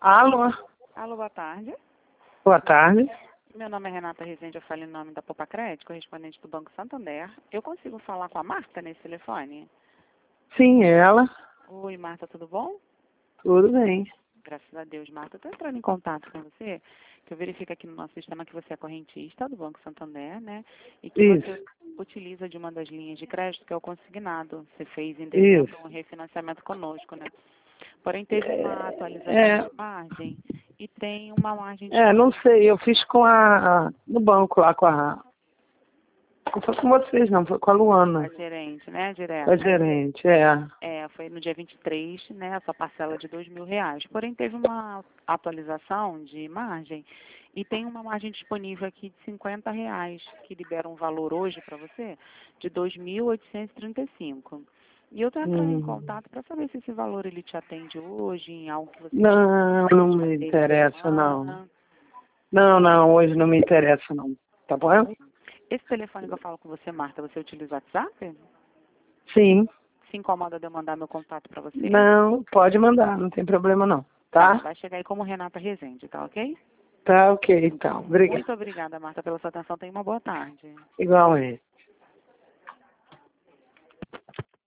Alô, Alô, boa tarde. boa tarde. Meu nome é Renata Rezende, eu falo em nome da Popa Crédito, correspondente do Banco Santander. Eu consigo falar com a Marta nesse telefone? Sim, ela. Oi, Marta, tudo bom? Tudo bem. Graças a Deus, Marta. Estou entrando em contato com você, que eu verifico aqui no nosso sistema que você é correntista do Banco Santander, né? E que Isso, você utiliza de uma das linhas de crédito, que é o consignado. Você fez em isso. dezembro um refinanciamento conosco, né? Porém, teve uma atualização É, de margem e tem uma margem não disponível. sei, eu fiz no banco lá não foi com vocês não, foi com a A Luana, gerente, né? a Direto. gerente, Foi no dia 23, né, a sua parcela de R$ 2.000. Porém, teve uma atualização de margem e tem uma margem disponível aqui de R$ 50, que libera um valor hoje para você de 2.835. E eu estou entrando em Hum. contato para saber se esse valor ele te atende hoje, em algo que você Não, não pretende me fazer essa interessa não. semana. Não, hoje não me interessa não, tá bom? Esse telefone que eu falo com você, Marta, você utiliza o WhatsApp? Sim, Se incomoda de eu mandar meu contato para você? não, pode mandar, não tem problema não, Tá, tá? vai chegar aí como Renata Rezende, tá ok? Tá ok então, obrigada. Muito obrigada, Marta, pela sua atenção. Tenha uma boa tarde. Igualmente.